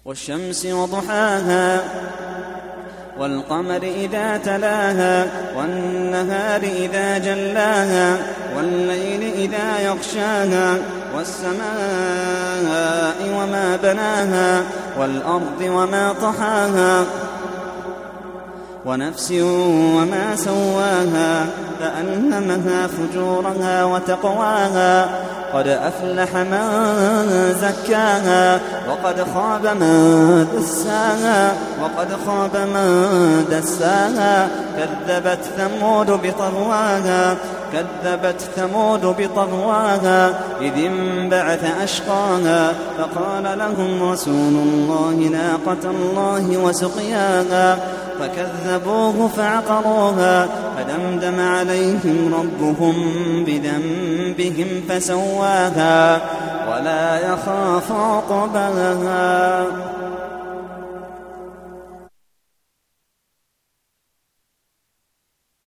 والشمس وضحاها والقمر إذا تلاها والنهار إذا جلاها والليل إذا يغشاها والسماء وما بناها والأرض وما طحاها ونفس وما سواها فألهمها فجورها وتقواها قد أفلح من زكاها وقد خاب من دساها كذبت ثمود بطغواها إذ انبعث أشقاها فقال لهم رسول الله ناقة الله وسقياها فكذبوه فعقروها فدمدم عليهم ربهم بذنبهم فسواها ولا يخاف عقباها.